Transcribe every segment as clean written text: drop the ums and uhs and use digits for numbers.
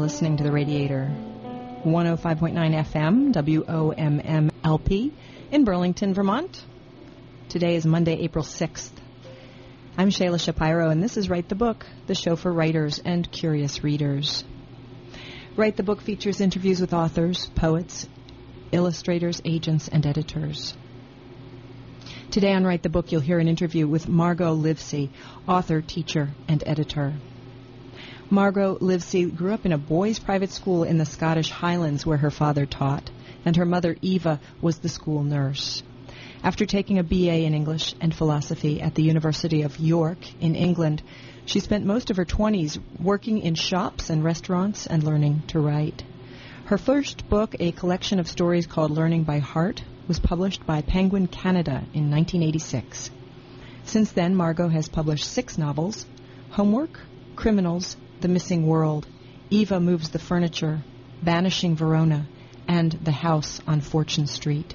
listening to The Radiator, 105.9 FM, WOMM-LP, in Burlington, Vermont. Today is Monday, April 6th. I'm Shayla Shapiro, and this is Write the Book, the show for writers and curious readers. Write the Book features interviews with authors, poets, illustrators, agents, and editors. Today on Write the Book, you'll hear an interview with Margot Livesey, author, teacher, and editor. Margot Livesey grew up in a boys' private school in the Scottish Highlands where her father taught, and her mother, Eva, was the school nurse. After taking a BA in English and philosophy at the University of York in England, she spent most of her 20s working in shops and restaurants and learning to write. Her first book, a collection of stories called Learning by Heart, was published by Penguin Canada in 1986. Since then, Margot has published 6 novels: Homework, Criminals, The Missing World, Eva Moves the Furniture, Vanishing Verona, and The House on Fortune Street.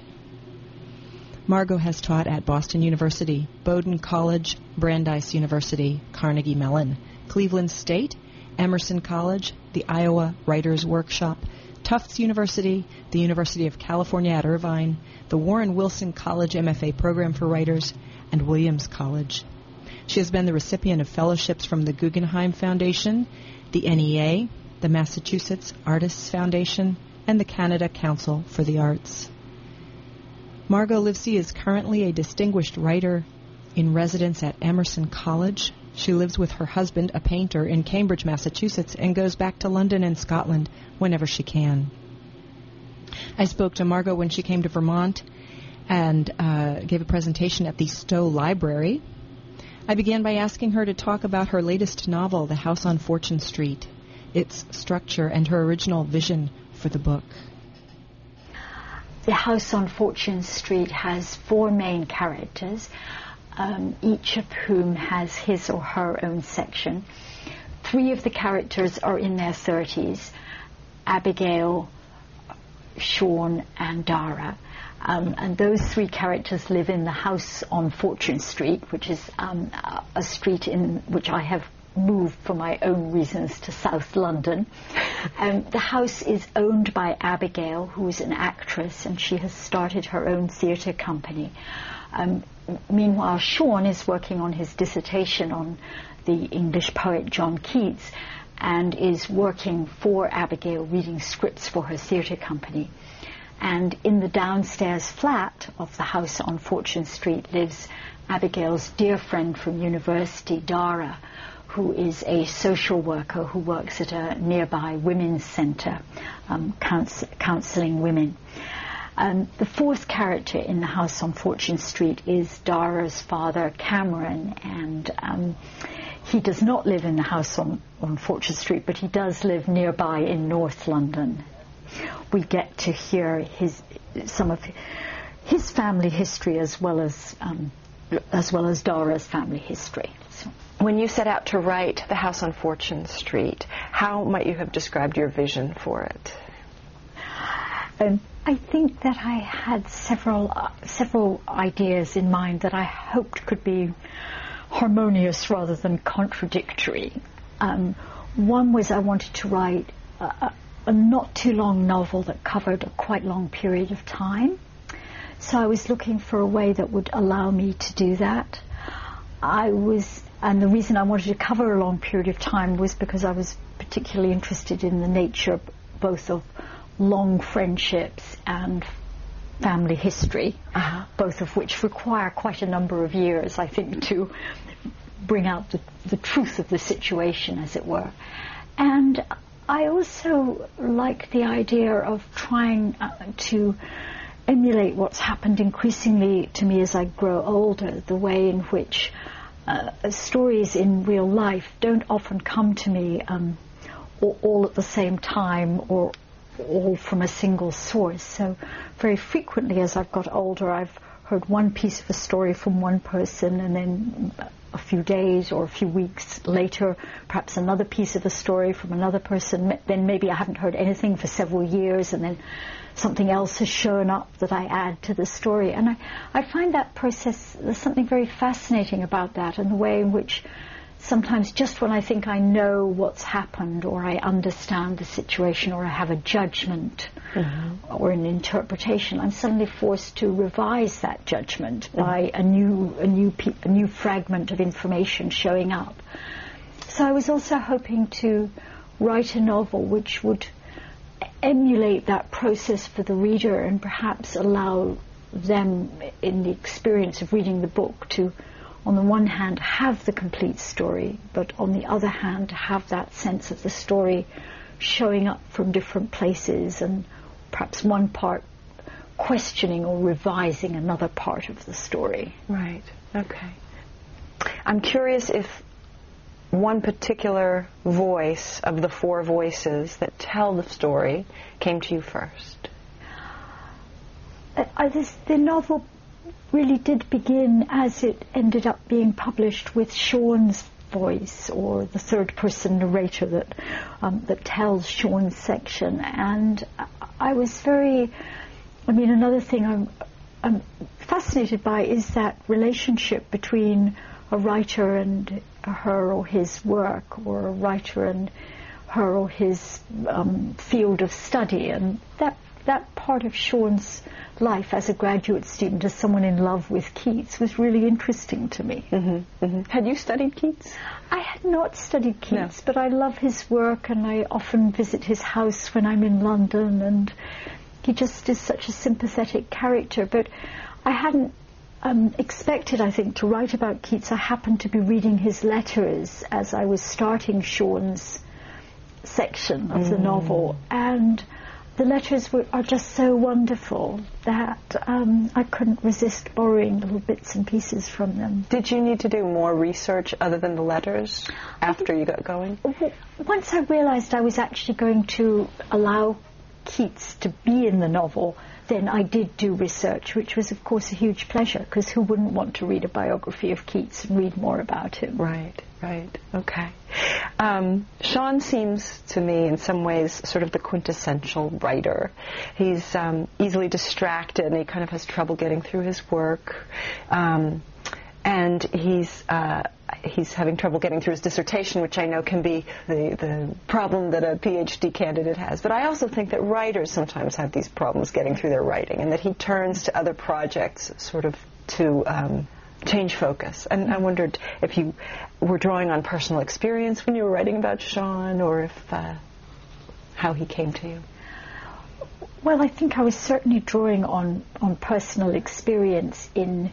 Margot has taught at Boston University, Bowdoin College, Brandeis University, Carnegie Mellon, Cleveland State, Emerson College, the Iowa Writers Workshop, Tufts University, the University of California at Irvine, the Warren Wilson College MFA Program for Writers, and Williams College. She has been the recipient of fellowships from the Guggenheim Foundation, the NEA, the Massachusetts Artists Foundation, and the Canada Council for the Arts. Margot Livesey is currently a distinguished writer in residence at Emerson College. She lives with her husband, a painter, in Cambridge, Massachusetts, and goes back to London and Scotland whenever she can. I spoke to Margot when she came to Vermont and gave a presentation at the Stowe Library. I began by asking her to talk about her latest novel, The House on Fortune Street, its structure, and her original vision for the book. The House on Fortune Street has 4 main characters, each of whom has his or her own section. 3 of the characters are in their 30s, Abigail, Sean, and Dara. And those 3 characters live in the house on Fortune Street, which is a street in which I have moved for my own reasons to South London. The house is owned by Abigail, who is an actress, and she has started her own theatre company. Meanwhile, Sean is working on his dissertation on the English poet John Keats and is working for Abigail, reading scripts for her theatre company. And in the downstairs flat of the house on Fortune Street lives Abigail's dear friend from university, Dara, who is a social worker who works at a nearby women's centre, counselling women. The 4th character in the house on Fortune Street is Dara's father, Cameron, and he does not live in the house on Fortune Street, but he does live nearby in North London. We get to hear some of his family history as well as Dara's family history. So. When you set out to write The House on Fortune Street, how might you have described your vision for it? I think that I had several ideas in mind that I hoped could be harmonious rather than contradictory. One was I wanted to write a not too long novel that covered a quite long period of time. So I was looking for a way that would allow me to do that. And the reason I wanted to cover a long period of time was because I was particularly interested in the nature both of long friendships and family history, both of which require quite a number of years, I think, to bring out the truth of the situation, as it were. And I also like the idea of trying to emulate what's happened increasingly to me as I grow older, the way in which stories in real life don't often come to me all at the same time or all from a single source. So very frequently as I've got older, I've heard one piece of a story from one person, and then a few days or a few weeks later, perhaps another piece of a story from another person. Then maybe I haven't heard anything for several years, and then something else has shown up that I add to the story. And I find that process, there's something very fascinating about that, and the way in which sometimes just when I think I know what's happened, or I understand the situation, or I have a judgment or an interpretation, I'm suddenly forced to revise that judgment by a new fragment of information showing up. So I was also hoping to write a novel which would emulate that process for the reader, and perhaps allow them, in the experience of reading the book, to, on the one hand, have the complete story, but on the other hand, have that sense of the story showing up from different places, and perhaps one part questioning or revising another part of the story. Right. Okay. I'm curious if one particular voice of the four voices that tell the story came to you first. The novel really did begin, as it ended up being published, with Sean's voice, or the third-person narrator that tells Sean's section. And I was another thing I'm fascinated by is that relationship between a writer and her or his work, or a writer and her or his field of study. And that part of Sean's life as a graduate student, as someone in love with Keats, was really interesting to me. Had you studied Keats? I had not studied Keats, but I love his work, and I often visit his house when I'm in London, and he just is such a sympathetic character. But I hadn't expected, I think, to write about Keats. I happened to be reading his letters as I was starting Sean's section of the novel, and the letters are just so wonderful that I couldn't resist borrowing little bits and pieces from them. Did you need to do more research other than the letters after you got going? Once I realized I was actually going to allow Keats to be in the novel, then I did do research, which was, of course, a huge pleasure, because who wouldn't want to read a biography of Keats and read more about him? Right. Okay. Sean seems to me in some ways sort of the quintessential writer. He's easily distracted, and he kind of has trouble getting through his work. And he's having trouble getting through his dissertation, which I know can be the problem that a PhD candidate has. But I also think that writers sometimes have these problems getting through their writing, and that he turns to other projects sort of to change focus. And I wondered if you were drawing on personal experience when you were writing about Sean, or if how he came to you. Well, I think I was certainly drawing on personal experience in,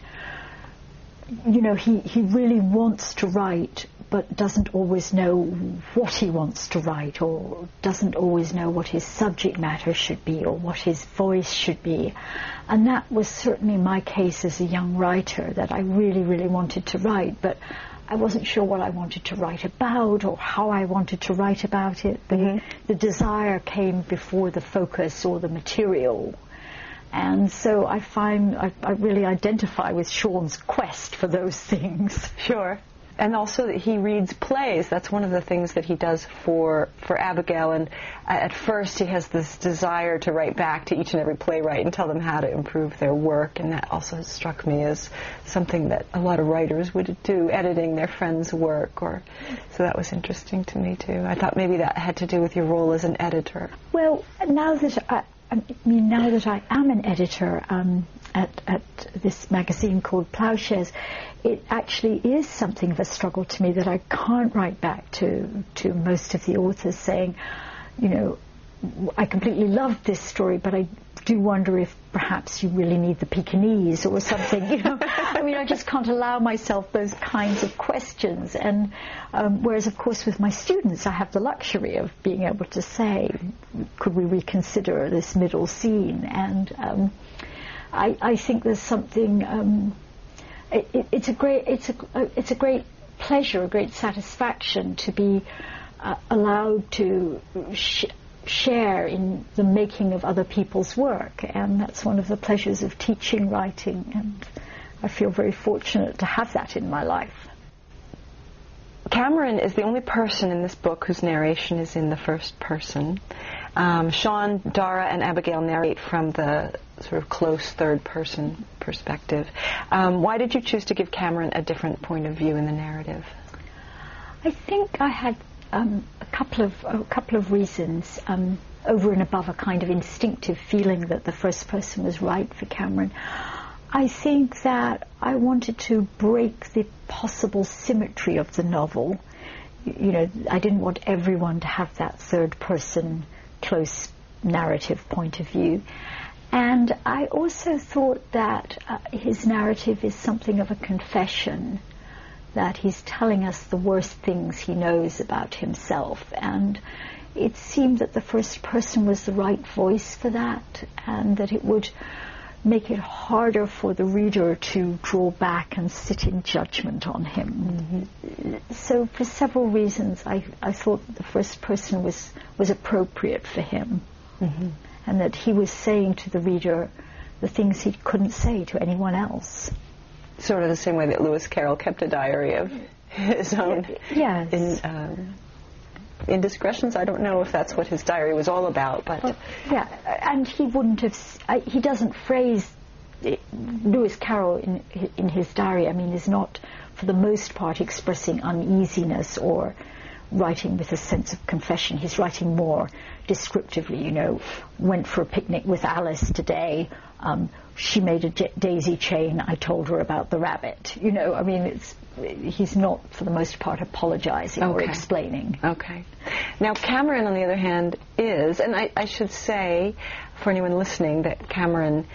he really wants to write, but doesn't always know what he wants to write, or doesn't always know what his subject matter should be, or what his voice should be. And that was certainly my case as a young writer, that I really, really wanted to write, but I wasn't sure what I wanted to write about, or how I wanted to write about it. The desire came before the focus or the material. And so I find I really identify with Sean's quest for those things. Sure. And also that he reads plays. That's one of the things that he does for Abigail. And at first he has this desire to write back to each and every playwright and tell them how to improve their work. And that also struck me as something that a lot of writers would do, editing their friends' work. So that was interesting to me, too. I thought maybe that had to do with your role as an editor. Well, now that I am an editor at this magazine called Ploughshares, it actually is something of a struggle to me that I can't write back to most of the authors saying, I completely loved this story, but I do wonder if perhaps you really need the Pekingese or something. I just can't allow myself those kinds of questions. And whereas, of course, with my students, I have the luxury of being able to say, could we reconsider this middle scene? And I think there's something. It's a great pleasure, a great satisfaction to be allowed to share in the making of other people's work, and that's one of the pleasures of teaching writing, and I feel very fortunate to have that in my life. Cameron is the only person in this book whose narration is in the first person. Sean, Dara, and Abigail narrate from the sort of close third-person perspective. Why did you choose to give Cameron a different point of view in the narrative? I think I had a couple of reasons over and above a kind of instinctive feeling that the first person was right for Cameron. I think that I wanted to break the possible symmetry of the novel. You know, I didn't want everyone to have that third person close narrative point of view. And I also thought that his narrative is something of a confession, that he's telling us the worst things he knows about himself. And it seemed that the first person was the right voice for that, and that it would make it harder for the reader to draw back and sit in judgment on him. Mm-hmm. So for several reasons, I thought the first person was appropriate for him. Mm-hmm. And that he was saying to the reader the things he couldn't say to anyone else. Sort of the same way that Lewis Carroll kept a diary of his own. Yes. Indiscretions. I don't know if that's what his diary was all about, but... Well, yeah, and he wouldn't have... he doesn't phrase... Lewis Carroll in his diary, I mean, is not, for the most part, expressing uneasiness or writing with a sense of confession. He's writing more descriptively, you know, went for a picnic with Alice today, she made a daisy chain, I told her about the rabbit. You know, I mean, he's not, for the most part, apologizing or explaining. Okay. Now, Cameron, on the other hand, is, and I should say, for anyone listening, that Cameron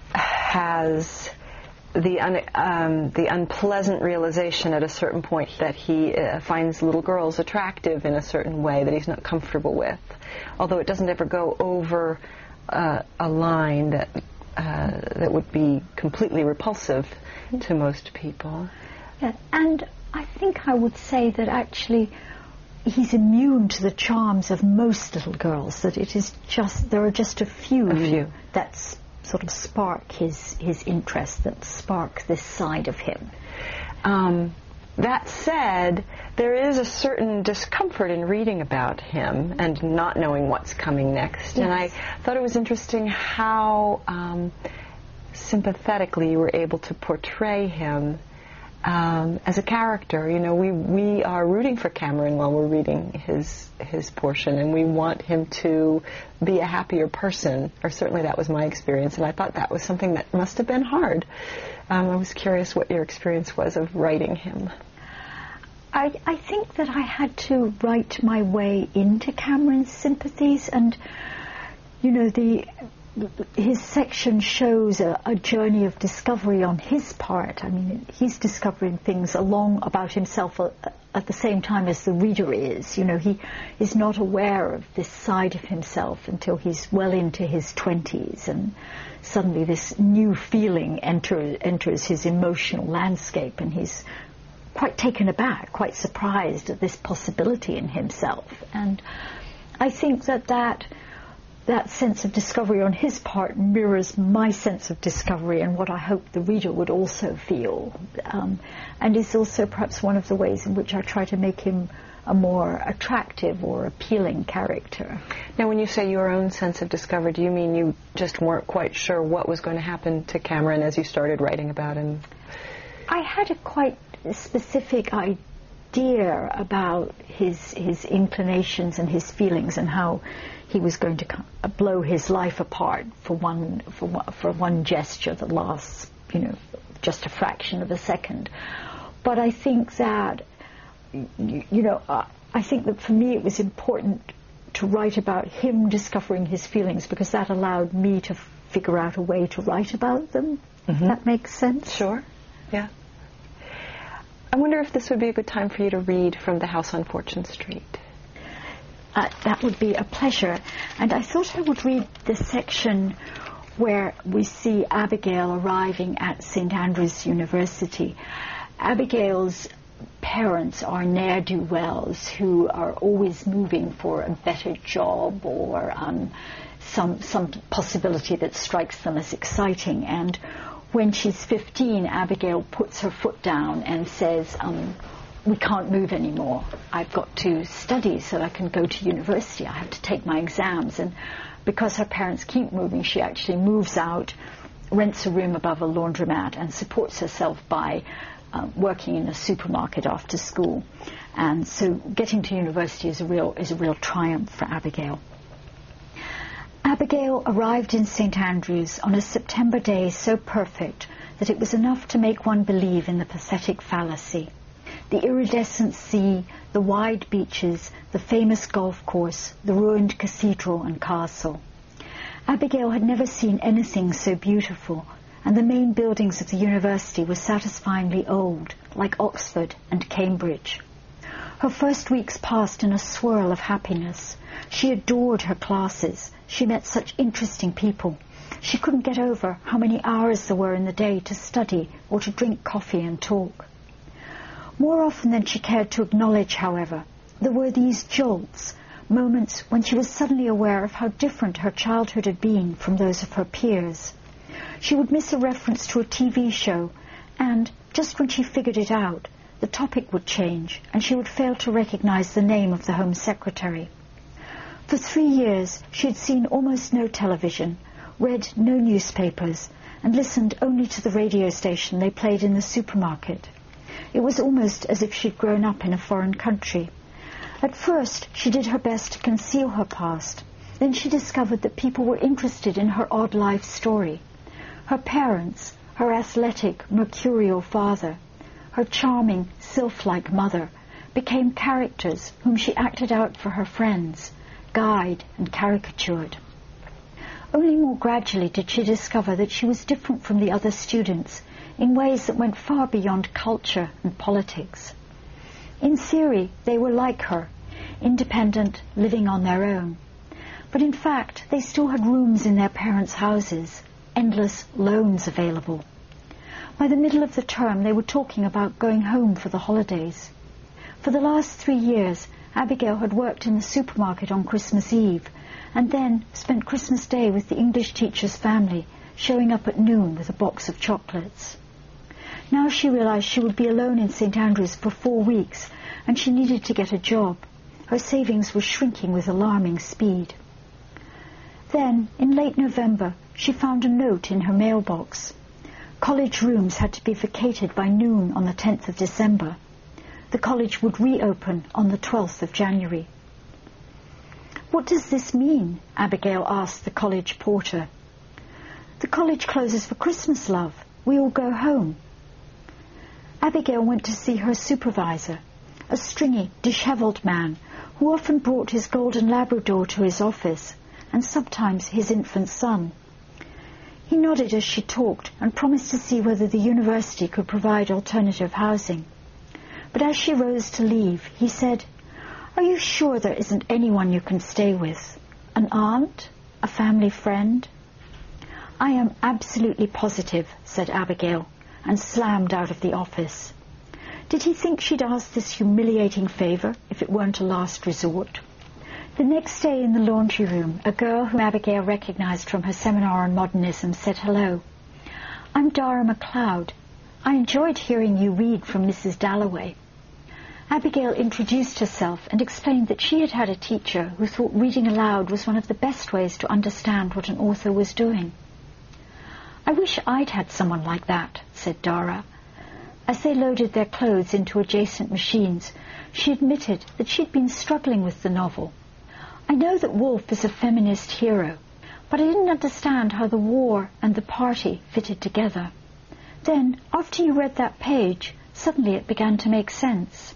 has the unpleasant realization at a certain point that he finds little girls attractive in a certain way that he's not comfortable with, although it doesn't ever go over a line that would be completely repulsive to most people. Yeah, and I think I would say that actually he's immune to the charms of most little girls, that it is just, there are just a few. That's sort of spark his interest, that spark this side of him. That said, there is a certain discomfort in reading about him and not knowing what's coming next. Yes. And I thought it was interesting how sympathetically you were able to portray him as a character. You know, we are rooting for Cameron while we're reading his portion, and we want him to be a happier person, or certainly that was my experience, and I thought that was something that must have been hard. I was curious what your experience was of writing him. I think that I had to write my way into Cameron's sympathies, and, you know, his section shows a journey of discovery on his part. I mean, he's discovering things about himself at the same time as the reader is. You know, he is not aware of this side of himself until he's well into his 20s, and suddenly this new feeling enters his emotional landscape, and he's quite taken aback, quite surprised at this possibility in himself. And I think that sense of discovery on his part mirrors my sense of discovery and what I hope the reader would also feel, and is also perhaps one of the ways in which I try to make him a more attractive or appealing character. Now, when you say your own sense of discovery, do you mean you just weren't quite sure what was going to happen to Cameron as you started writing about him? I had a quite specific idea about his inclinations and his feelings, and how he was going to blow his life apart for one gesture that lasts, you know, just a fraction of a second. But I think that, you know, I think that for me it was important to write about him discovering his feelings, because that allowed me to figure out a way to write about them. Mm-hmm. That makes sense? Sure. Yeah. I wonder if this would be a good time for you to read from The House on Fortune Street. That would be a pleasure. And I thought I would read the section where we see Abigail arriving at St. Andrews University. Abigail's parents are ne'er-do-wells who are always moving for a better job or some possibility that strikes them as exciting. And when she's 15, Abigail puts her foot down and says, we can't move anymore. I've got to study so I can go to university. I have to take my exams. And because her parents keep moving, she actually moves out, rents a room above a laundromat, and supports herself by working in a supermarket after school. And so getting to university is a real triumph for Abigail. Abigail arrived in St. Andrews on a September day so perfect that it was enough to make one believe in the pathetic fallacy. The iridescent sea, the wide beaches, the famous golf course, the ruined cathedral and castle. Abigail had never seen anything so beautiful, and the main buildings of the university were satisfyingly old, like Oxford and Cambridge. Her first weeks passed in a swirl of happiness. She adored her classes. She met such interesting people. She couldn't get over how many hours there were in the day to study or to drink coffee and talk. More often than she cared to acknowledge, however, there were these jolts, moments when she was suddenly aware of how different her childhood had been from those of her peers. She would miss a reference to a TV show, and, just when she figured it out, the topic would change, and she would fail to recognize the name of the Home Secretary. For 3 years, she had seen almost no television, read no newspapers, and listened only to the radio station they played in the supermarket. It was almost as if she'd grown up in a foreign country. At first, she did her best to conceal her past. Then she discovered that people were interested in her odd life story. Her parents, her athletic, mercurial father, her charming, sylph-like mother, became characters whom she acted out for her friends, guyed and caricatured. Only more gradually did she discover that she was different from the other students in ways that went far beyond culture and politics. In theory, they were like her, independent, living on their own. But in fact, they still had rooms in their parents' houses, endless loans available. By the middle of the term, they were talking about going home for the holidays. For the last 3 years, Abigail had worked in the supermarket on Christmas Eve, and then spent Christmas Day with the English teacher's family, showing up at noon with a box of chocolates. Now she realized she would be alone in St. Andrews for 4 weeks, and she needed to get a job. Her savings were shrinking with alarming speed. Then, in late November, she found a note in her mailbox. College rooms had to be vacated by noon on the 10th of December. The college would reopen on the 12th of January. "What does this mean?" Abigail asked the college porter. "The college closes for Christmas, love. We all go home." Abigail went to see her supervisor, a stringy, dishevelled man who often brought his golden Labrador to his office, and sometimes his infant son. He nodded as she talked and promised to see whether the university could provide alternative housing. But as she rose to leave, he said, "Are you sure there isn't anyone you can stay with? An aunt? A family friend?" "I am absolutely positive," said Abigail, and slammed out of the office. Did he think she'd ask this humiliating favour if it weren't a last resort? The next day in the laundry room, a girl whom Abigail recognized from her seminar on modernism said hello. "I'm Dara MacLeod. I enjoyed hearing you read from Mrs. Dalloway." Abigail introduced herself and explained that she had had a teacher who thought reading aloud was one of the best ways to understand what an author was doing. "I wish I'd had someone like that," said Dara. As they loaded their clothes into adjacent machines, she admitted that she'd been struggling with the novel. "I know that Woolf is a feminist hero, but I didn't understand how the war and the party fitted together. Then, after you read that page, suddenly it began to make sense."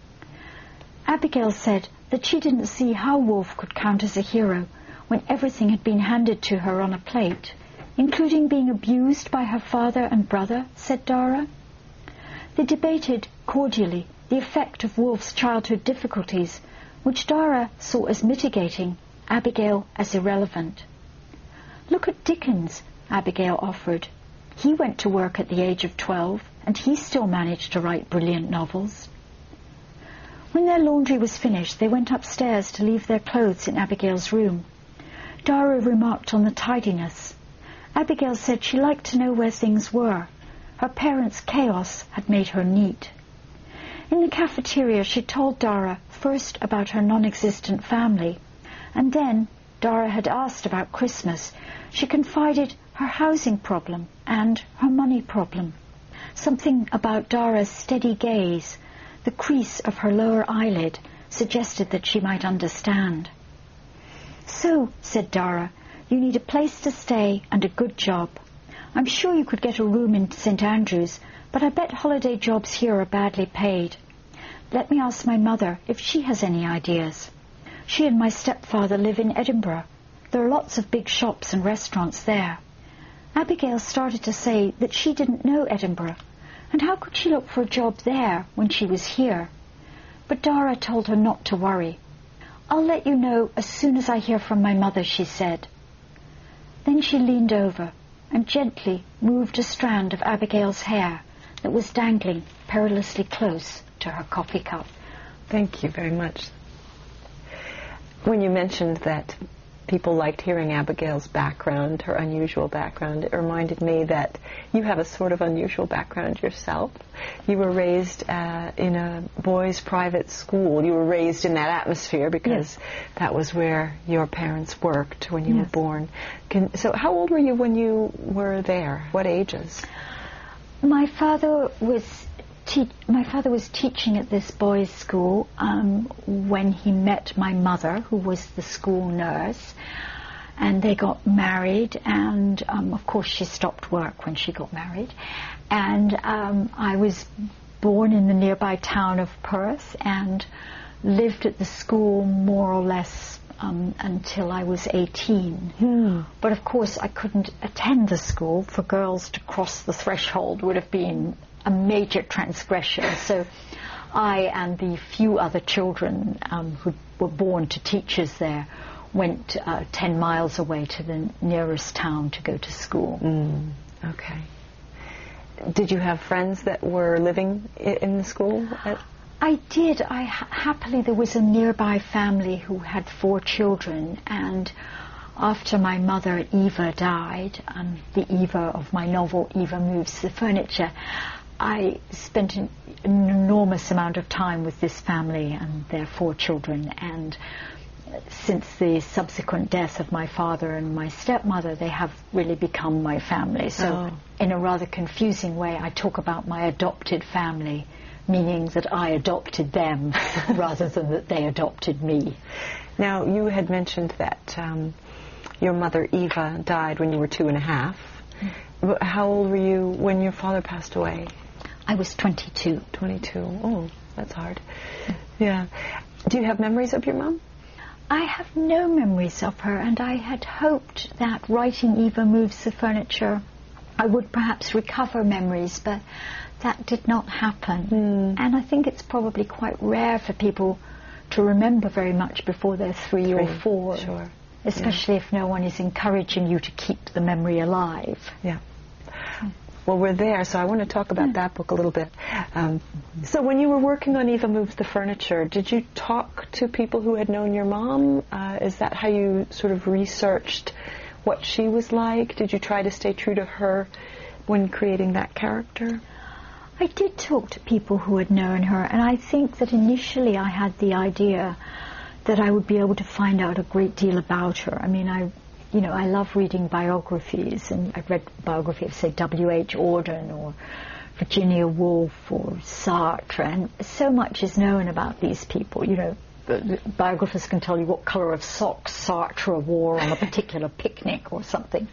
Abigail said that she didn't see how Woolf could count as a hero when everything had been handed to her on a plate, including being abused by her father and brother, said Dara. They debated cordially the effect of Woolf's childhood difficulties, which Dara saw as mitigating, Abigail as irrelevant. "Look at Dickens," Abigail offered. "He went to work at the age of 12, and he still managed to write brilliant novels." When their laundry was finished, they went upstairs to leave their clothes in Abigail's room. Dara remarked on the tidiness. Abigail said she liked to know where things were. Her parents' chaos had made her neat. In the cafeteria, she told Dara first about her non-existent family, and then Dara had asked about Christmas. She confided her housing problem and her money problem. Something about Dara's steady gaze, the crease of her lower eyelid, suggested that she might understand. "So," said Dara, "you need a place to stay and a good job. I'm sure you could get a room in St. Andrews, but I bet holiday jobs here are badly paid. Let me ask my mother if she has any ideas. She and my stepfather live in Edinburgh. There are lots of big shops and restaurants there." Abigail started to say that she didn't know Edinburgh, and how could she look for a job there when she was here? But Dara told her not to worry. "I'll let you know as soon as I hear from my mother," she said. Then she leaned over and gently moved a strand of Abigail's hair that was dangling perilously close to her coffee cup. Thank you very much. When you mentioned that people liked hearing Abigail's background, her unusual background, it reminded me that you have a sort of unusual background yourself. You were raised in a boys' private school. You were raised in that atmosphere because that was where your parents worked when you were born. So how old were you when you were there? What ages? My father was teaching at this boys' school when he met my mother, who was the school nurse, and they got married, and of course she stopped work when she got married, and I was born in the nearby town of Perth and lived at the school more or less until I was 18. But of course I couldn't attend the school. For girls to cross the threshold would have been a major transgression. So I and the few other children who were born to teachers there went 10 miles away to the nearest town to go to school. Okay. Did you have friends that were living in the school? I did. Happily, there was a nearby family who had 4 children, and after my mother Eva died, the Eva of my novel Eva Moves the Furniture, I spent an enormous amount of time with this family and their 4 children, and since the subsequent death of my father and my stepmother, they have really become my family. So in a rather confusing way, I talk about my adopted family, meaning that I adopted them rather than that they adopted me. Now, you had mentioned that your mother Eva died when you were 2.5. How old were you when your father passed away? I was 22. 22. Oh, that's hard. Yeah. Do you have memories of your mom? I have no memories of her, and I had hoped that writing Eva Moves the Furniture I would perhaps recover memories, but that did not happen. And I think it's probably quite rare for people to remember very much before they're 3 or 4. Sure. Especially if no one is encouraging you to keep the memory alive. Yeah. Well, we're there, so I want to talk about that book a little bit. So when you were working on Eva Moves the Furniture, did you talk to people who had known your mom? Is that how you sort of researched what she was like? Did you try to stay true to her when creating that character? I did talk to people who had known her, and I think that initially I had the idea that I would be able to find out a great deal about her. I mean, I love reading biographies, and I've read biographies of, say, W.H. Auden or Virginia Woolf or Sartre, and so much is known about these people. You know, the biographers can tell you what colour of socks Sartre wore on a particular picnic or something.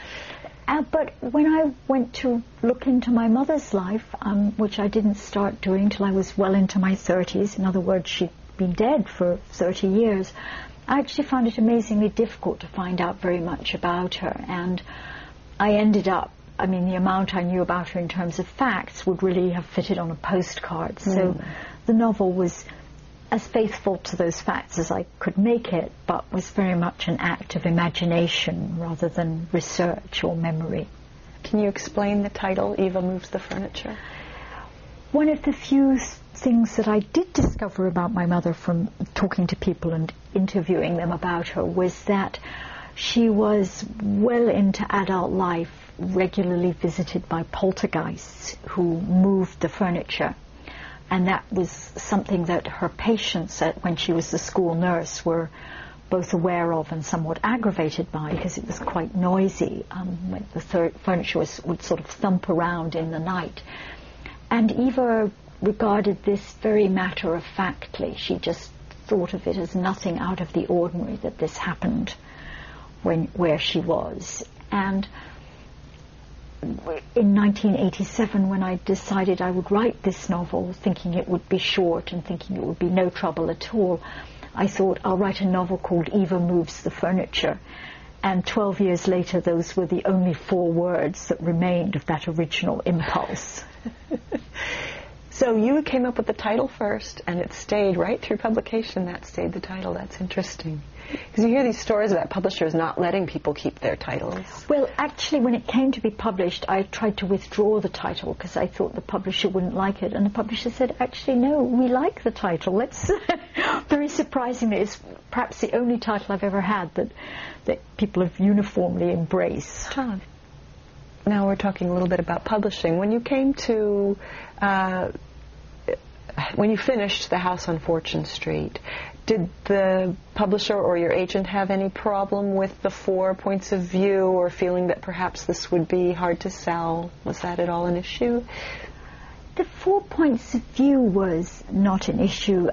But when I went to look into my mother's life, which I didn't start doing till I was well into my 30s, in other words, she'd been dead for 30 years, I actually found it amazingly difficult to find out very much about her. And I ended up, I mean, the amount I knew about her in terms of facts would really have fitted on a postcard. So the novel was as faithful to those facts as I could make it, but was very much an act of imagination rather than research or memory. Can you explain the title, Eva Moves the Furniture? One of the few things that I did discover about my mother from talking to people and interviewing them about her was that she was well into adult life, regularly visited by poltergeists who moved the furniture. And that was something that her patients, when she was the school nurse, were both aware of and somewhat aggravated by, because it was quite noisy when the furniture would sort of thump around in the night. And Eva regarded this very matter-of-factly. She just thought of it as nothing out of the ordinary that this happened where she was. And in 1987, when I decided I would write this novel, thinking it would be short and thinking it would be no trouble at all, I thought, I'll write a novel called Eva Moves the Furniture. And 12 years later, those were the only 4 words that remained of that original impulse. So you came up with the title first, and it stayed right through publication. That stayed the title. That's interesting. Because you hear these stories about publishers not letting people keep their titles. Well, actually, when it came to be published, I tried to withdraw the title because I thought the publisher wouldn't like it. And the publisher said, actually, no, we like the title. It's very surprisingly, it's perhaps the only title I've ever had that people have uniformly embraced. Huh. Now we're talking a little bit about publishing. When you came to, when you finished The House on Fortune Street, did the publisher or your agent have any problem with the 4 points of view, or feeling that perhaps this would be hard to sell? Was that at all an issue? The 4 points of view was not an issue.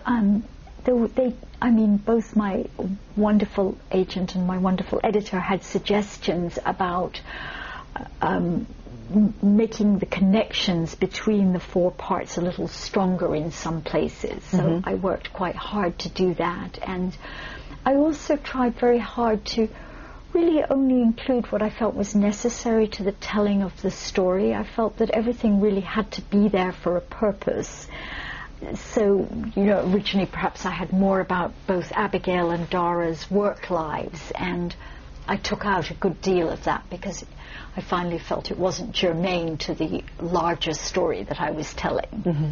Both my wonderful agent and my wonderful editor had suggestions about making the connections between the 4 parts a little stronger in some places. So I worked quite hard to do that. And I also tried very hard to really only include what I felt was necessary to the telling of the story. I felt that everything really had to be there for a purpose. So, originally perhaps I had more about both Abigail and Dara's work lives, and I took out a good deal of that because I finally felt it wasn't germane to the larger story that I was telling.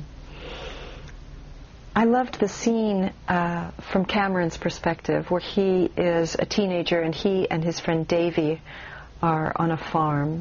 I loved the scene from Cameron's perspective where he is a teenager and he and his friend Davy are on a farm.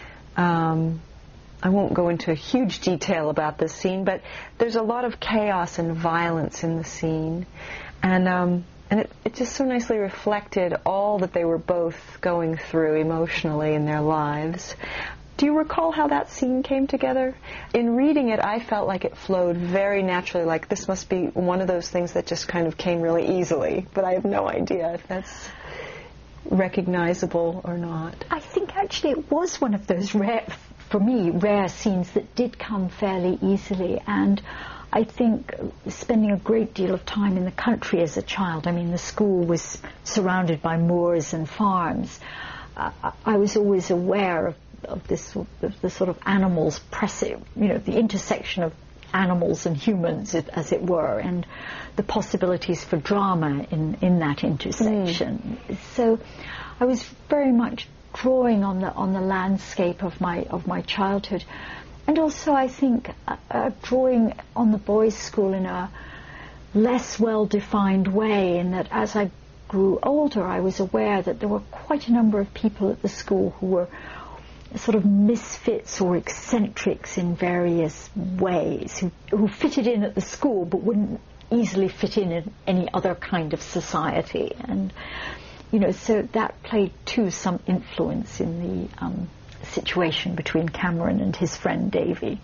I won't go into huge detail about this scene, but there's a lot of chaos and violence in the scene. And it just so nicely reflected all that they were both going through emotionally in their lives. Do you recall how that scene came together? In reading it, I felt like it flowed very naturally, like this must be one of those things that just kind of came really easily, but I have no idea if that's recognizable or not. I think actually it was one of those rare scenes that did come fairly easily, and I think spending a great deal of time in the country as a child, the school was surrounded by moors and farms. I was always aware of the sort of animals pressing, the intersection of animals and humans, as it were, and the possibilities for drama in that intersection. So I was very much drawing on the landscape of my childhood. And also, I think, drawing on the boys' school in a less well-defined way, in that as I grew older, I was aware that there were quite a number of people at the school who were sort of misfits or eccentrics in various ways, who fitted in at the school but wouldn't easily fit in any other kind of society. And, so that played, too, some influence in the situation between Cameron and his friend Davy.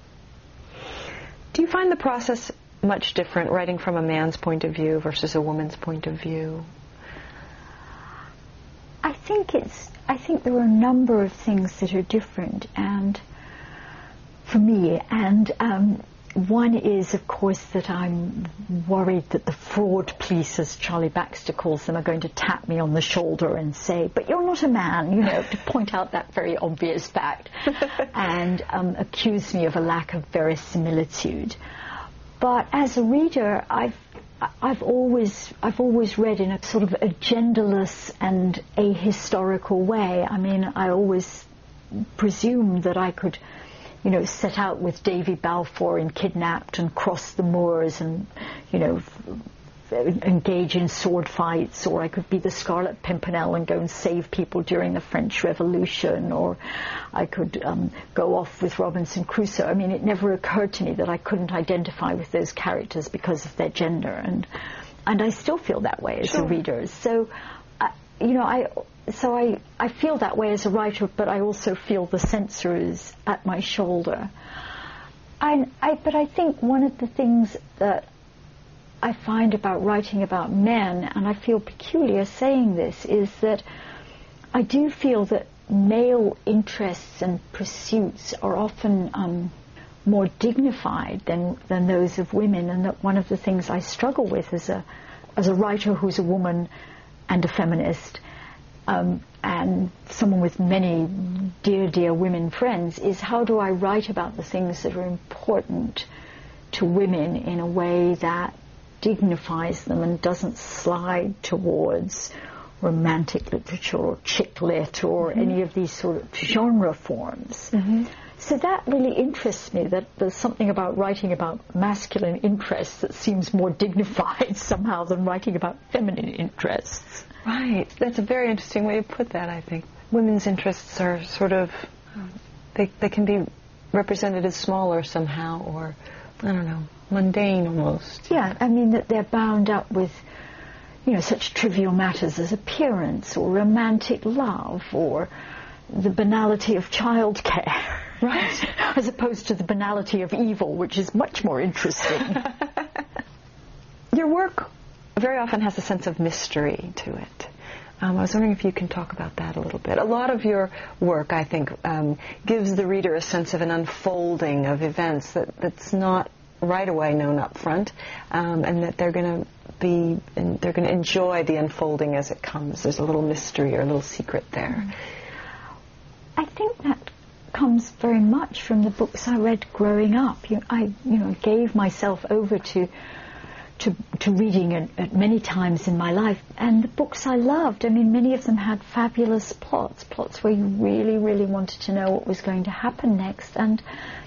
Do you find the process much different writing from a man's point of view versus a woman's point of view? I think there are a number of things that are different, and for me, and one is, of course, that I'm worried that the fraud police, as Charlie Baxter calls them, are going to tap me on the shoulder and say, but you're not a man, to point out that very obvious fact, and accuse me of a lack of verisimilitude. But as a reader, I've always read in a sort of a genderless and ahistorical way. I always presumed that I could set out with Davy Balfour in Kidnapped and cross the moors and, engage in sword fights, or I could be the Scarlet Pimpernel and go and save people during the French Revolution, or I could go off with Robinson Crusoe. It never occurred to me that I couldn't identify with those characters because of their gender, and I still feel that way as a reader. So, I feel that way as a writer, but I also feel the censor is at my shoulder. But I think one of the things that I find about writing about men, and I feel peculiar saying this, is that I do feel that male interests and pursuits are often more dignified than those of women, and that one of the things I struggle with as a writer who's a woman and a feminist, and someone with many dear women friends, is how do I write about the things that are important to women in a way that dignifies them and doesn't slide towards romantic literature or chick lit or any of these sort of genre forms. So that really interests me, that there's something about writing about masculine interests that seems more dignified somehow than writing about feminine interests. Right. That's a very interesting way to put that, I think. Women's interests are sort of, they can be represented as smaller somehow, or, I don't know, mundane almost. Yeah, I mean that they're bound up with, such trivial matters as appearance or romantic love or the banality of childcare. Right. As opposed to the banality of evil, which is much more interesting. Your work very often has a sense of mystery to it. I was wondering if you can talk about that a little bit. A lot of your work, I think, gives the reader a sense of an unfolding of events that's not right away known up front, and that they're going to enjoy the unfolding as it comes. There's a little mystery or a little secret there. I think that comes very much from the books I read growing up. I gave myself over to reading at many times in my life, and the books I loved, I mean, many of them had fabulous plots where you really, really wanted to know what was going to happen next. And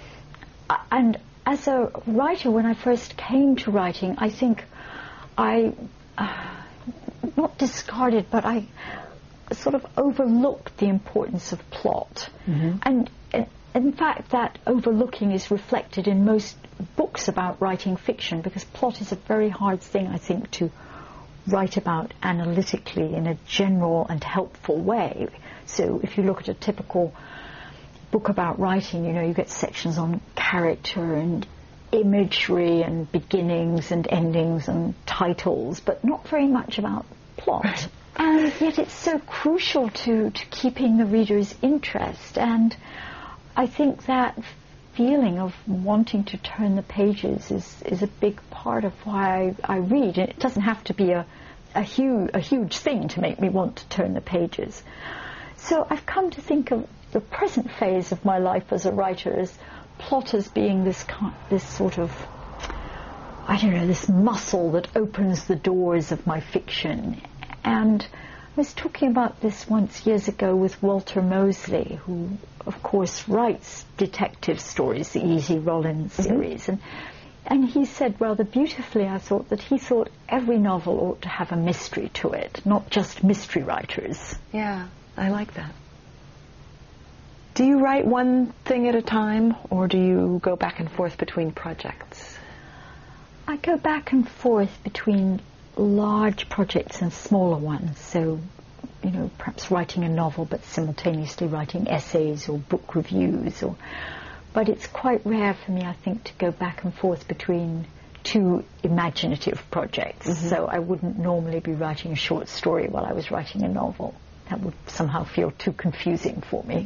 as a writer, when I first came to writing, I think I not discarded, but I sort of overlooked the importance of plot. And in fact, that overlooking is reflected in most books about writing fiction, because plot is a very hard thing, I think, to write about analytically in a general and helpful way. So if you look at a typical book about writing, you get sections on character and imagery and beginnings and endings and titles, but not very much about plot. And yet it's so crucial to keeping the reader's interest. And I think that feeling of wanting to turn the pages is a big part of why I read. And it doesn't have to be a huge thing to make me want to turn the pages. So I've come to think of the present phase of my life as a writer as plot as being this sort of, this muscle that opens the doors of my fiction. And I was talking about this once years ago with Walter Mosley, who, of course, writes detective stories, the E.G. Rollins series. And he said rather beautifully, I thought, that he thought every novel ought to have a mystery to it, not just mystery writers. Yeah, I like that. Do you write one thing at a time, or do you go back and forth between projects? I go back and forth between large projects and smaller ones. So, perhaps writing a novel, but simultaneously writing essays or book reviews. But it's quite rare for me, I think, to go back and forth between two imaginative projects. So I wouldn't normally be writing a short story while I was writing a novel. That would somehow feel too confusing for me.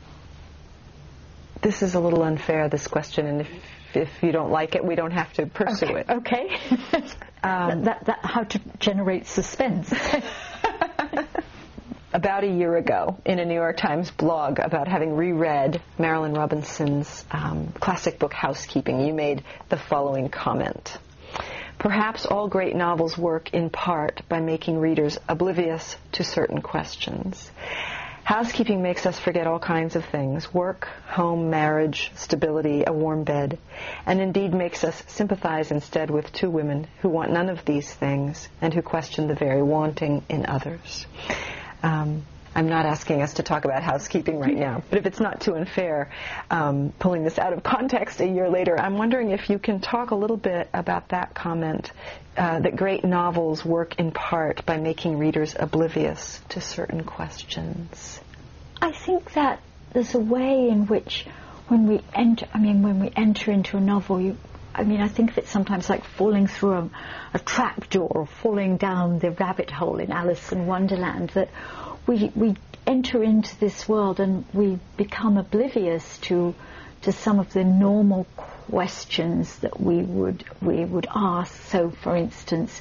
This is a little unfair, this question, and if you don't like it, we don't have to pursue it. Okay. That how to generate suspense. About a year ago, in a New York Times blog about having reread Marilynne Robinson's classic book, Housekeeping, you made the following comment. Perhaps all great novels work in part by making readers oblivious to certain questions. Housekeeping makes us forget all kinds of things: work, home, marriage, stability, a warm bed, and indeed makes us sympathize instead with two women who want none of these things and who question the very wanting in others. I'm not asking us to talk about housekeeping right now, but if it's not too unfair, pulling this out of context a year later, I'm wondering if you can talk a little bit about that comment, that great novels work in part by making readers oblivious to certain questions. I think that there's a way in which when we enter into a novel, I think of it sometimes like falling through a trapdoor or falling down the rabbit hole in Alice in Wonderland, that we enter into this world and we become oblivious to some of the normal questions that we would ask. So, for instance,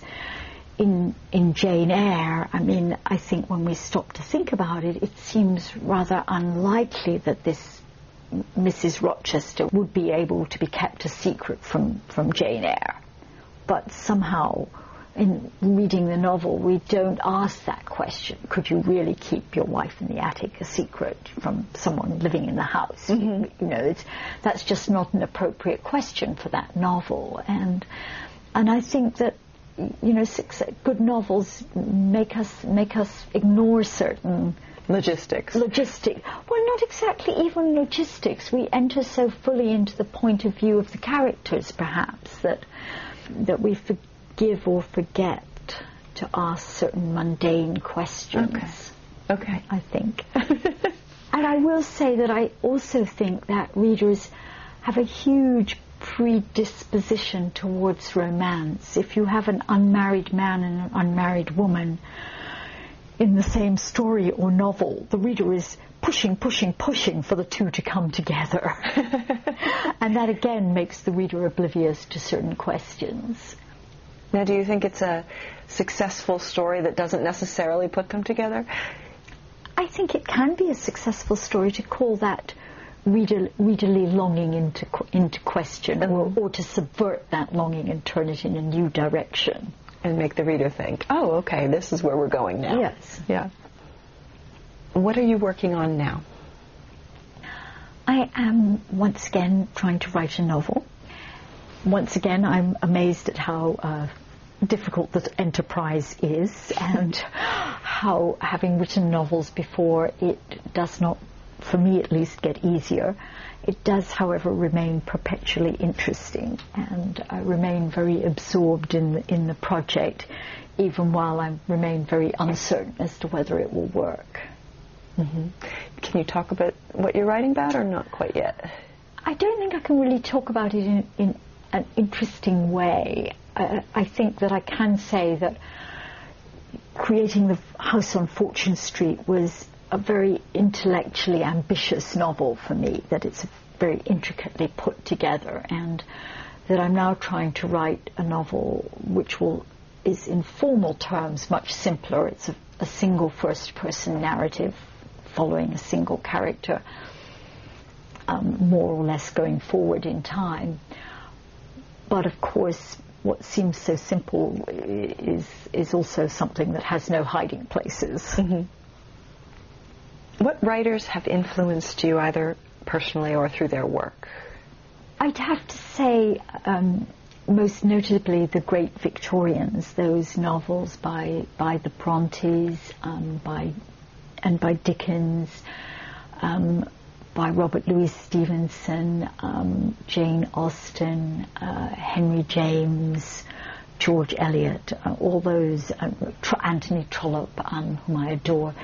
in Jane Eyre, I think when we stop to think about it, it seems rather unlikely that this Mrs. Rochester would be able to be kept a secret from Jane Eyre. But somehow, in reading the novel, we don't ask that question. Could you really keep your wife in the attic a secret from someone living in the house? Mm-hmm. That's just not an appropriate question for that novel. And I think that good novels make us ignore certain logistics. Well, not exactly even logistics. We enter so fully into the point of view of the characters, perhaps, that we forgive or forget to ask certain mundane questions. Okay. I think. And I will say that I also think that readers have a huge predisposition towards romance. If you have an unmarried man and an unmarried woman in the same story or novel, the reader is pushing for the two to come together. And that again makes the reader oblivious to certain questions. Now, do you think it's a successful story that doesn't necessarily put them together? I think it can be a successful story to call that readerly longing into question, or to subvert that longing and turn it in a new direction. And make the reader think, oh, okay, this is where we're going now. Yes. Yeah. What are you working on now? I am once again trying to write a novel. Once again, I'm amazed at how difficult this enterprise is, and how, having written novels before, it does not, for me at least, get easier. It does, however, remain perpetually interesting, and I remain very absorbed in the project, even while I remain very uncertain as to whether it will work. Mm-hmm. Can you talk about what you're writing about, or not quite yet? I don't think I can really talk about it in an interesting way. I think that I can say that creating The House on Fortune Street was a very intellectually ambitious novel for me, that it's very intricately put together, and that I'm now trying to write a novel which is in formal terms much simpler. It's a single first-person narrative following a single character, more or less going forward in time. But of course, what seems so simple is also something that has no hiding places. Mm-hmm. What writers have influenced you, either personally or through their work? I'd have to say, most notably, the great Victorians, those novels by the Brontes, by Dickens, by Robert Louis Stevenson, Jane Austen, Henry James, George Eliot, all those, Anthony Trollope, whom I adore.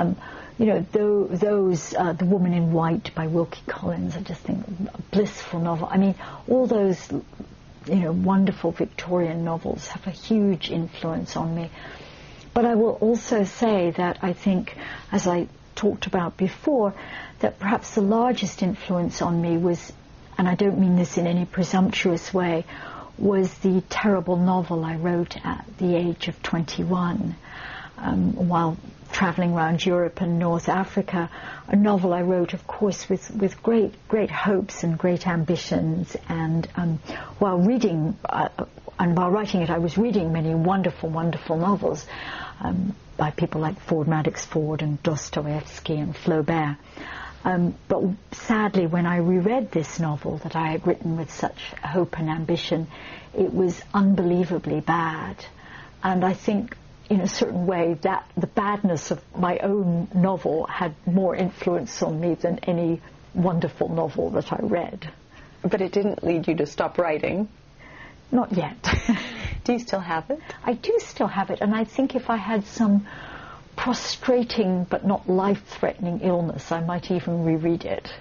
Those, The Woman in White by Wilkie Collins, I just think a blissful novel. All those, wonderful Victorian novels have a huge influence on me. But I will also say that I think, as I talked about before, that perhaps the largest influence on me was, and I don't mean this in any presumptuous way, was the terrible novel I wrote at the age of 21, while traveling around Europe and North Africa. A novel I wrote, of course, with great hopes and great ambitions, and while writing it, I was reading many wonderful novels by people like Ford Madox Ford and Dostoevsky and Flaubert. But sadly, when I reread this novel that I had written with such hope and ambition, it was unbelievably bad. And I think in a certain way, that the badness of my own novel had more influence on me than any wonderful novel that I read. But it didn't lead you to stop writing? Not yet. Do you still have it? I do still have it, and I think if I had some prostrating but not life-threatening illness, I might even reread it.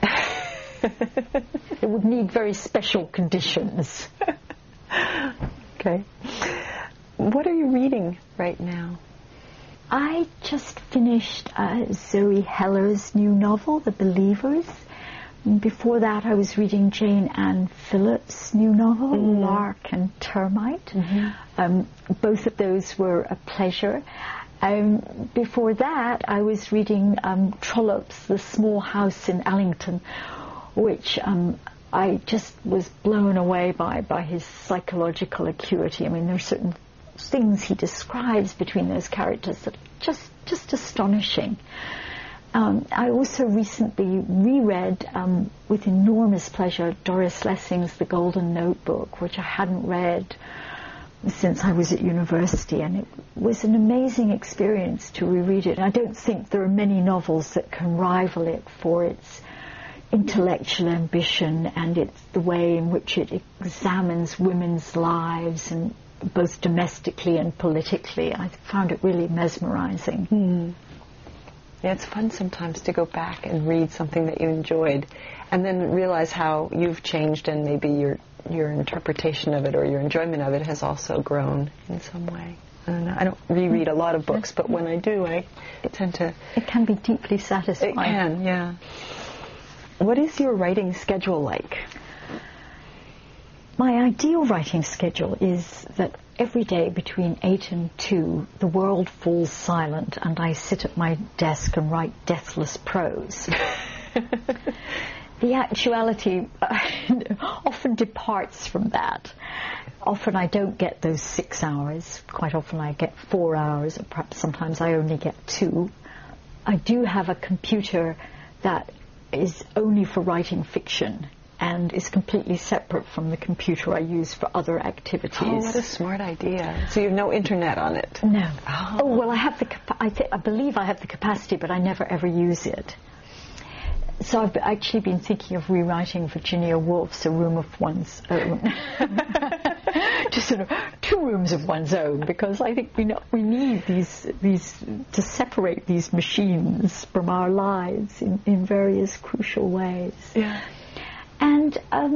It would need very special conditions. Okay. What are you reading right now? I just finished Zoe Heller's new novel, The Believers. Before that, I was reading Jane Ann Phillips' new novel, Lark and Termite. Both of those were a pleasure. Before that, I was reading Trollope's The Small House in Allington, which I just was blown away by his psychological acuity. I mean, there are certain things he describes between those characters that are just astonishing. I also recently reread with enormous pleasure Doris Lessing's The Golden Notebook, which I hadn't read since I was at university, and it was an amazing experience to reread it. I don't think there are many novels that can rival it for its intellectual ambition and it's the way in which it examines women's lives, and both domestically and politically. I found it really mesmerizing. Yeah, it's fun sometimes to go back and read something that you enjoyed and then realize how you've changed, and maybe your interpretation of it or your enjoyment of it has also grown in some way. I don't know. I don't reread a lot of books, but when I do, I tend to... It can be deeply satisfying. It can, yeah. What is your writing schedule like? My ideal writing schedule is that every day between 8 and 2, the world falls silent and I sit at my desk and write deathless prose. The actuality often departs from that. Often I don't get those 6 hours. Quite often I get 4 hours, or perhaps sometimes I only get 2. I do have a computer that is only for writing fiction and is completely separate from the computer I use for other activities. Oh, what a smart idea. So you have no internet on it? No. Oh, well, I have I believe I have the capacity, but I never ever use it. So I've actually been thinking of rewriting Virginia Woolf's A Room of One's Own. Just sort of 2 rooms of one's own, because I think we need these to separate these machines from our lives in various crucial ways. Yeah. And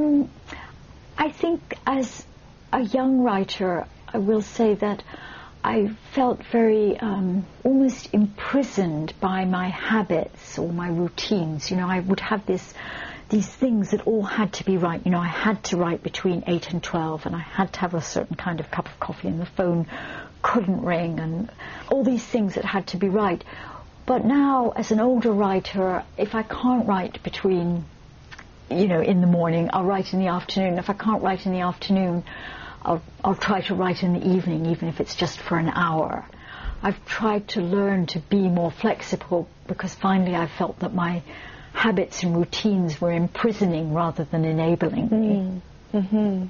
I think as a young writer, I will say that I felt very almost imprisoned by my habits or my routines. You know, I would have these things that all had to be right. You know, I had to write between 8 and 12, and I had to have a certain kind of cup of coffee, and the phone couldn't ring, and all these things that had to be right. But now, as an older writer, if I can't write between, you know, in the morning, I'll write in the afternoon. If I can't write in the afternoon, I'll try to write in the evening, even if it's just for an hour. I've tried to learn to be more flexible, because finally I felt that my habits and routines were imprisoning rather than enabling me. Mm-hmm.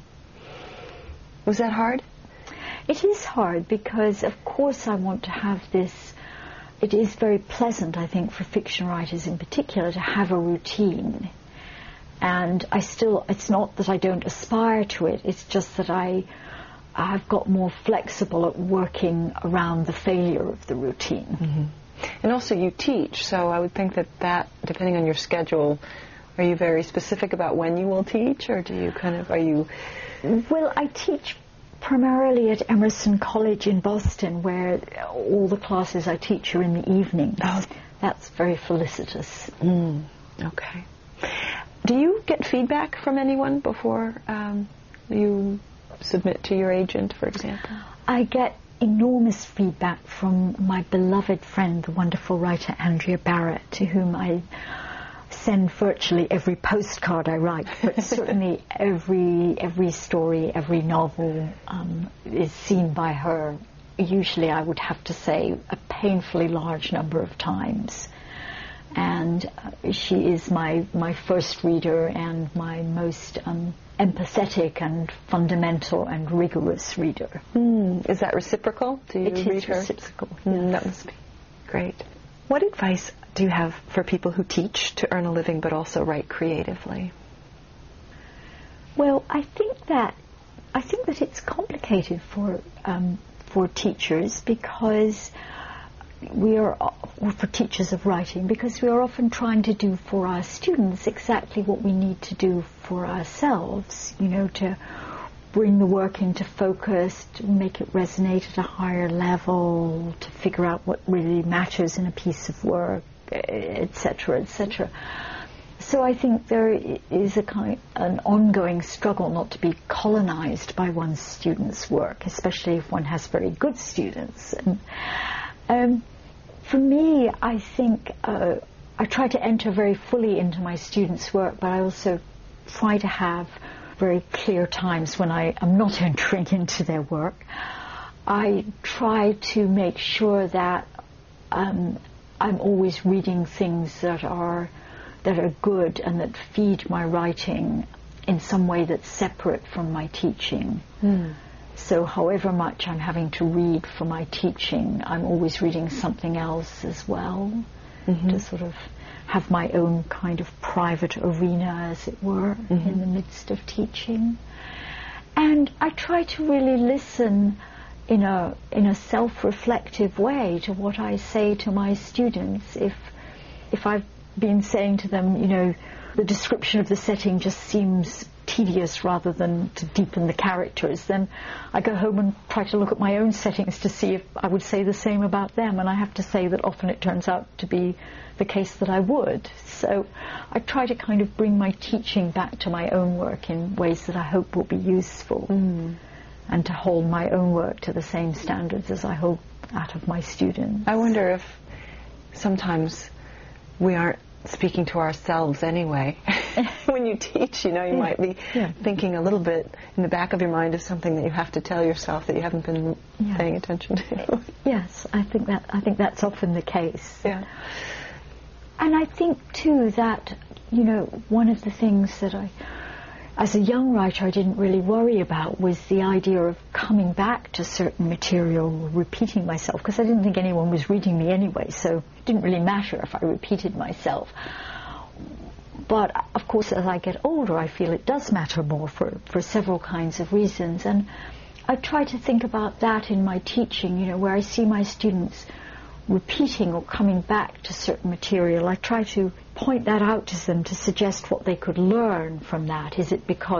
Was that hard? It is hard, because of course I want to have this. It is very pleasant, I think, for fiction writers in particular, to have a routine. And it's not that I don't aspire to it, it's just that I've got more flexible at working around the failure of the routine. Mm-hmm. And also you teach, so I would think that depending on your schedule, are you very specific about when you will teach, or do you Well, I teach primarily at Emerson College in Boston, where all the classes I teach are in the evening. Oh. That's very felicitous. Okay. Do you get feedback from anyone before you submit to your agent, for example? I get enormous feedback from my beloved friend, the wonderful writer Andrea Barrett, to whom I send virtually every postcard I write, but certainly every story, every novel is seen by her. Usually I would have to say a painfully large number of times. and she is my first reader and my most empathetic and fundamental and rigorous reader. Is that reciprocal? Do you read her? It is reciprocal. That must be great. What advice do you have for people who teach to earn a living but also write creatively? Well, I think that it's complicated for teachers because or for teachers of writing, because we are often trying to do for our students exactly what we need to do for ourselves, to bring the work into focus, to make it resonate at a higher level, to figure out what really matters in a piece of work, etc., etc. So I think there is an ongoing struggle not to be colonized by one's students' work, especially if one has very good students. And, for me, I think I try to enter very fully into my students' work, but I also try to have very clear times when I am not entering into their work. I try to make sure that I'm always reading things that are good and that feed my writing in some way that's separate from my teaching. So however much I'm having to read for my teaching, I'm always reading something else as well, to sort of have my own kind of private arena, as it were, in the midst of teaching. And I try to really listen in a self-reflective way to what I say to my students. If I've been saying to them, the description of the setting just seems tedious rather than to deepen the characters, then I go home and try to look at my own settings to see if I would say the same about them, and I have to say that often it turns out to be the case that I would. So I try to kind of bring my teaching back to my own work in ways that I hope will be useful, and to hold my own work to the same standards as I hope out of my students. I wonder if sometimes we aren't speaking to ourselves anyway. When you teach, you might be thinking a little bit in the back of your mind of something that you have to tell yourself that you haven't been paying attention to. Yes, I think that's often the case. Yeah. And I think too that one of the things that as a young writer I didn't really worry about was the idea of coming back to certain material, repeating myself, because I didn't think anyone was reading me anyway, so it didn't really matter if I repeated myself. But of course, as I get older, I feel it does matter more for several kinds of reasons. And I try to think about that in my teaching, where I see my students repeating or coming back to certain material. I try to point that out to them to suggest what they could learn from that. Is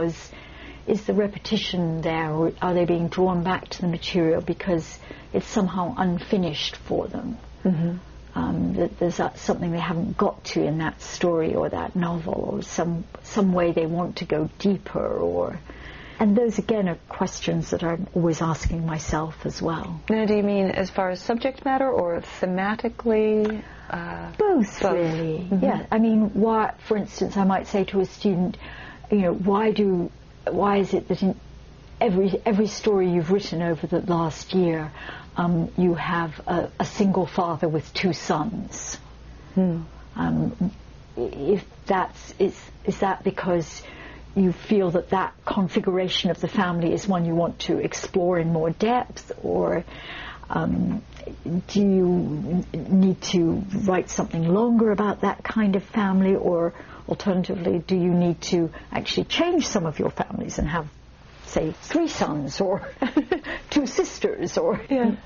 the repetition there, or are they being drawn back to the material because it's somehow unfinished for them? That there's something they haven't got to in that story or that novel, or some way they want to go deeper, and those again are questions that I'm always asking myself as well. Now, do you mean as far as subject matter or thematically? Both, really. Yeah. I mean, why, for instance, I might say to a student, why is it that in every story you've written over the last year, you have a single father with two sons? If is that because you feel that configuration of the family is one you want to explore in more depth, or do you need to write something longer about that kind of family, or alternatively, do you need to actually change some of your families and have, say, 3 sons or 2 sisters, or...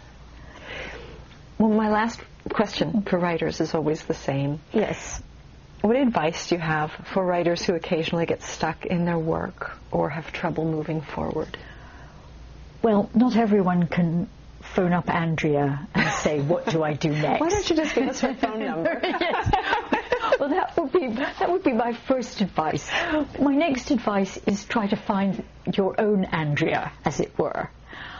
Well, my last question for writers is always the same. Yes. What advice do you have for writers who occasionally get stuck in their work or have trouble moving forward? Well, not everyone can phone up Andrea and say, what do I do next? Why don't you just give us her phone number? Yes. Well, that would be my first advice. My next advice is try to find your own Andrea, as it were.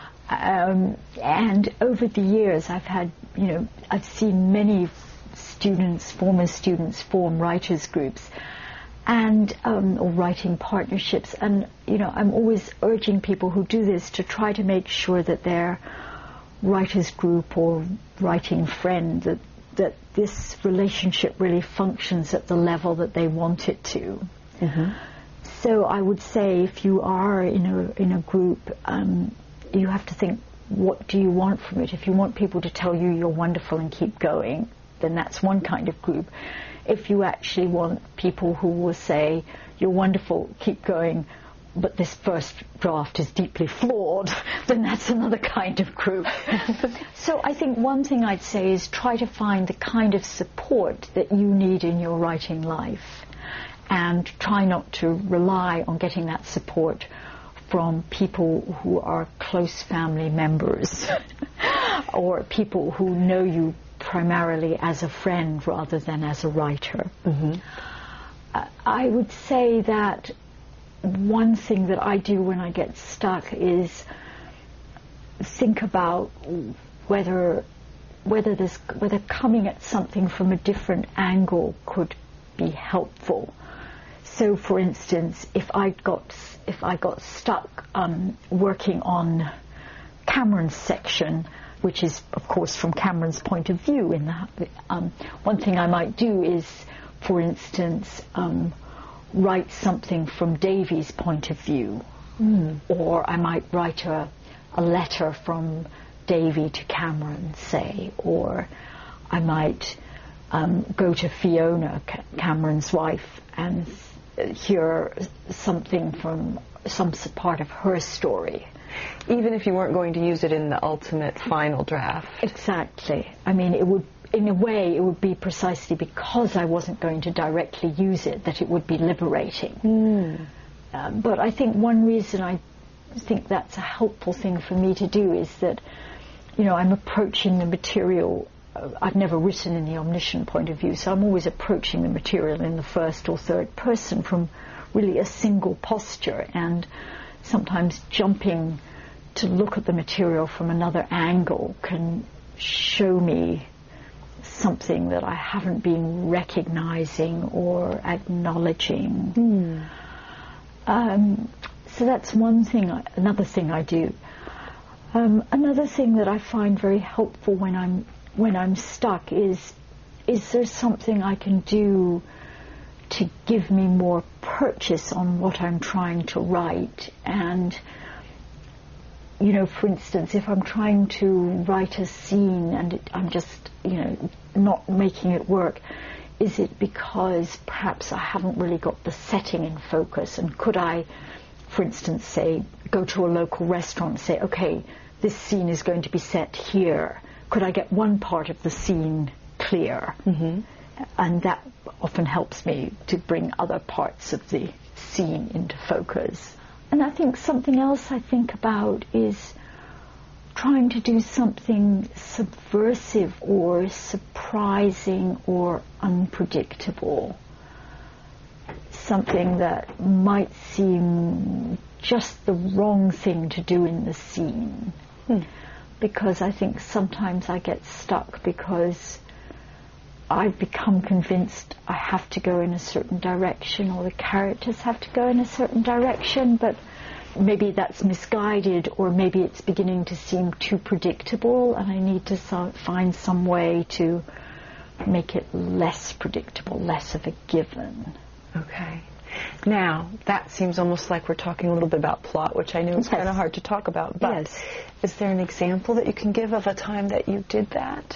And over the years, I've seen many former students form writers groups and or writing partnerships, and I'm always urging people who do this to try to make sure that their writers group or writing friend, that that this relationship really functions at the level that they want it to. Mm-hmm. So I would say if you are in a group, you have to think, what do you want from it? If you want people to tell you you're wonderful and keep going, then that's one kind of group. If you actually want people who will say, you're wonderful, keep going, but this first draft is deeply flawed, then that's another kind of group. So I think one thing I'd say is try to find the kind of support that you need in your writing life, and try not to rely on getting that support from people who are close family members or people who know you primarily as a friend rather than as a writer. Mm-hmm. I would say that one thing that I do when I get stuck is think about whether coming at something from a different angle could be helpful. So, for instance, if I got stuck working on Cameron's section, which is, of course, from Cameron's point of view, one thing I might do is, for instance, write something from Davy's point of view, or I might write a letter from Davy to Cameron, say, or I might go to Fiona, Cameron's wife, and hear something from some part of her story. Even if you weren't going to use it in the ultimate final draft. Exactly. I mean, it would, in a way, it would be precisely because I wasn't going to directly use it that it would be liberating. But I think one reason I think that's a helpful thing for me to do is that, I'm approaching the material. I've never written in the omniscient point of view, so I'm always approaching the material in the first or third person from really a single posture, and sometimes jumping to look at the material from another angle can show me something that I haven't been recognizing or acknowledging. So that's one thing. Another thing I do. Another thing that I find very helpful when I'm stuck is there something I can do to give me more purchase on what I'm trying to write? And, for instance, if I'm trying to write a scene and I'm just, not making it work, is it because perhaps I haven't really got the setting in focus? And could I, for instance, say, go to a local restaurant and say, okay, this scene is going to be set here. Could I get one part of the scene clear? Mm-hmm. And that often helps me to bring other parts of the scene into focus. And I think something else I think about is trying to do something subversive or surprising or unpredictable. Something that might seem just the wrong thing to do in the scene. Because I think sometimes I get stuck because I've become convinced I have to go in a certain direction, or the characters have to go in a certain direction, but maybe that's misguided, or maybe it's beginning to seem too predictable, and I need to find some way to make it less predictable, less of a given. Okay. Now, that seems almost like we're talking a little bit about plot, which I know is kind of hard to talk about, but is there an example that you can give of a time that you did that?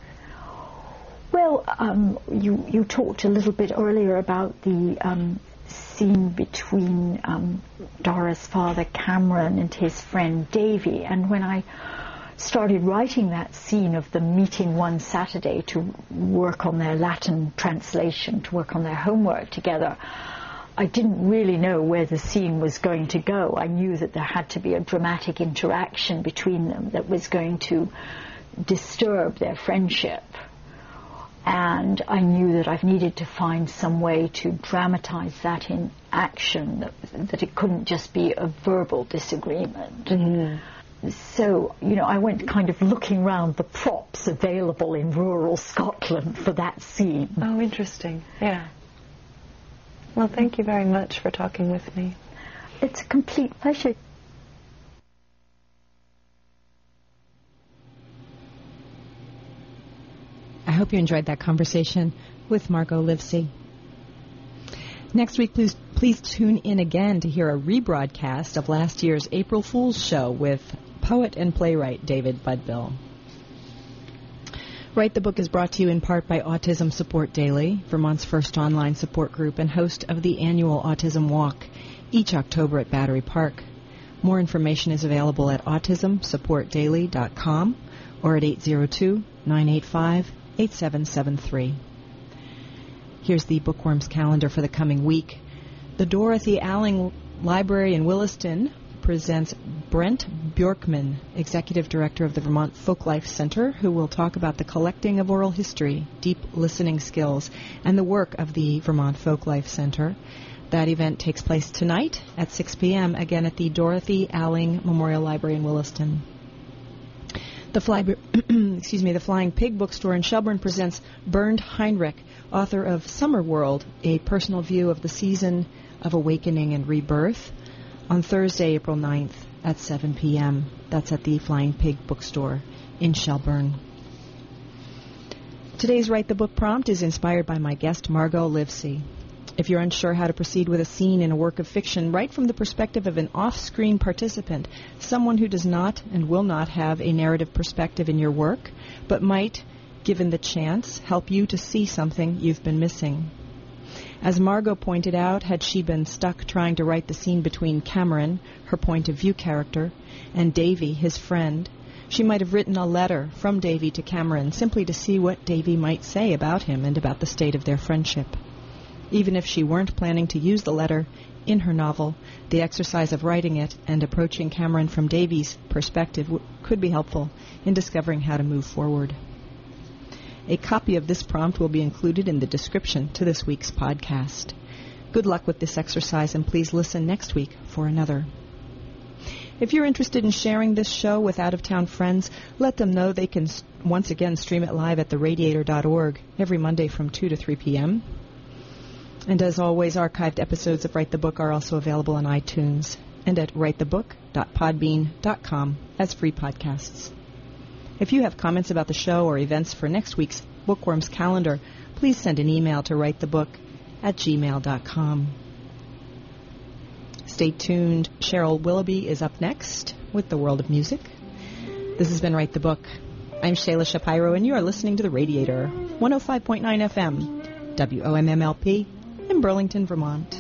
Well, you talked a little bit earlier about the scene between Dora's father, Cameron, and his friend Davy, and when I started writing that scene of them meeting one Saturday to work on their Latin translation, to work on their homework together, I didn't really know where the scene was going to go. I knew that there had to be a dramatic interaction between them that was going to disturb their friendship. And I knew that I needed to find some way to dramatize that in action, that it couldn't just be a verbal disagreement. Mm-hmm. So, I went kind of looking around the props available in rural Scotland for that scene. Oh, interesting. Yeah. Well, thank you very much for talking with me. It's a complete pleasure. I hope Hope you enjoyed that conversation with Margot Livesey. Next week, please tune in again to hear a rebroadcast of last year's April Fool's show with poet and playwright David Budbill. Write the Book is brought to you in part by Autism Support Daily, Vermont's first online support group and host of the annual Autism Walk each October at Battery Park. More information is available at autismsupportdaily.com or at 802-985-8773. Here's the Bookworms calendar for the coming week. The Dorothy Alling Library in Williston presents Brent Bjorkman, Executive Director of the Vermont Folklife Center, who will talk about the collecting of oral history, deep listening skills, and the work of the Vermont Folklife Center. That event takes place tonight at 6 p.m., again at the Dorothy Alling Memorial Library in Williston. The Flying Pig Bookstore in Shelburne presents Bernd Heinrich, author of Summer World, a personal view of the season of awakening and rebirth, on Thursday, April 9th at 7 p.m. That's at the Flying Pig Bookstore in Shelburne. Today's Write the Book prompt is inspired by my guest, Margot Livesey. If you're unsure how to proceed with a scene in a work of fiction, write from the perspective of an off-screen participant, someone who does not and will not have a narrative perspective in your work, but might, given the chance, help you to see something you've been missing. As Margot pointed out, had she been stuck trying to write the scene between Cameron, her point of view character, and Davy, his friend, she might have written a letter from Davy to Cameron simply to see what Davy might say about him and about the state of their friendship. Even if she weren't planning to use the letter in her novel, the exercise of writing it and approaching Cameron from Davy's perspective could be helpful in discovering how to move forward. A copy of this prompt will be included in the description to this week's podcast. Good luck with this exercise, and please listen next week for another. If you're interested in sharing this show with out-of-town friends, let them know they can once again stream it live at theradiator.org every Monday from 2 to 3 p.m. And as always, archived episodes of Write the Book are also available on iTunes and at writethebook.podbean.com as free podcasts. If you have comments about the show or events for next week's Bookworms calendar, please send an email to writethebook@gmail.com. Stay tuned. Cheryl Willoughby is up next with the world of music. This has been Write the Book. I'm Shayla Shapiro, and you are listening to The Radiator, 105.9 FM, WOMMLP, in Burlington, Vermont.